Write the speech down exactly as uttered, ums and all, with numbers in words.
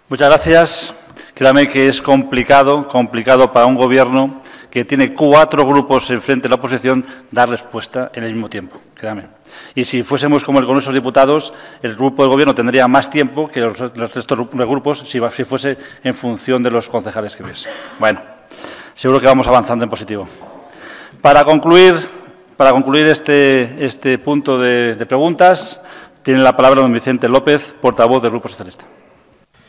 Muchas gracias. Créame que es complicado, complicado para un Gobierno que tiene cuatro grupos enfrente de la oposición dar respuesta en el mismo tiempo. Créame. Y si fuésemos como el Congreso de los Diputados, el Grupo del Gobierno tendría más tiempo que los, los restos de grupos si, si fuese en función de los concejales que hubiese. Bueno, seguro que vamos avanzando en positivo. Para concluir, para concluir este, este punto de, de preguntas, tiene la palabra don Vicente López, portavoz del Grupo Socialista.